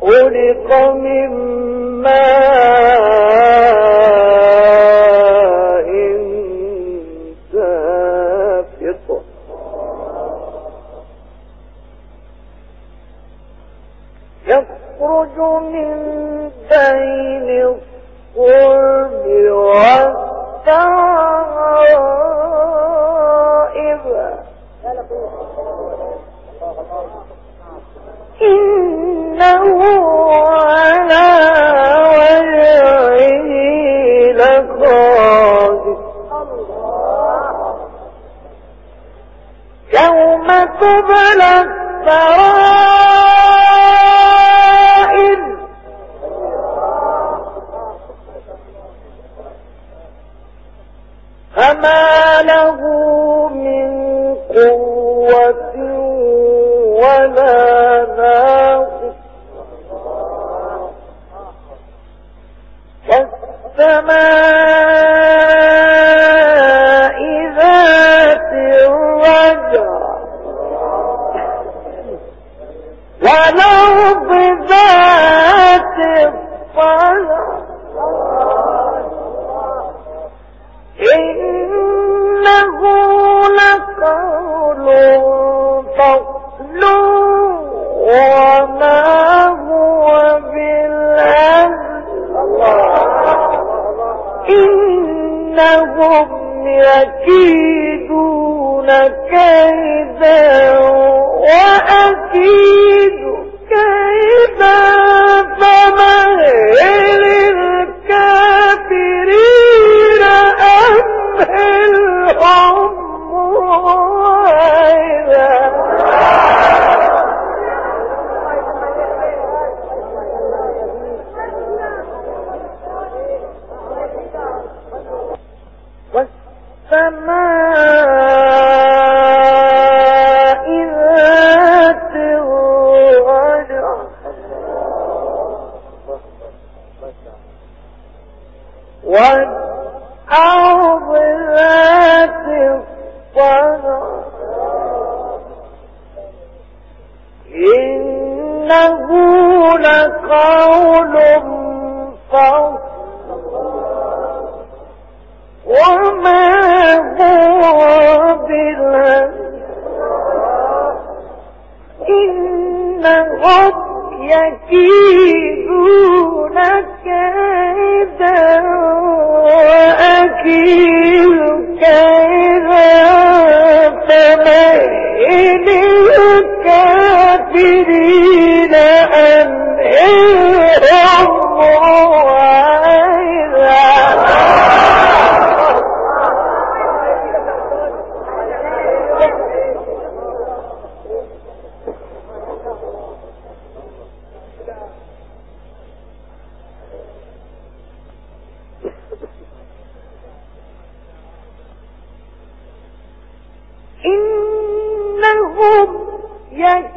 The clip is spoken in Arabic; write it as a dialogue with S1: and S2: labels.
S1: خلق من ماء دافق يخرج من بين الصلب والترائب إنه على وجهه لقادر يوم تبلى السرائر فما له من قوة ولا ناصر والسماء ذات الرجع والأرض ذات الصدع إنه لقول فصل وما هو بالهزل إنهم يكيدون كيدا وأكيد كيدا فمهل الكافرين أمهلهم رويدا والسماء ذات الرجع والأرض ذات الصدع إنه لقول فصل وما هو بالهزل إنهم يكيدون كيدا وأكيد كيدا فمهل الكافرين أمهلهم رويدا إنهم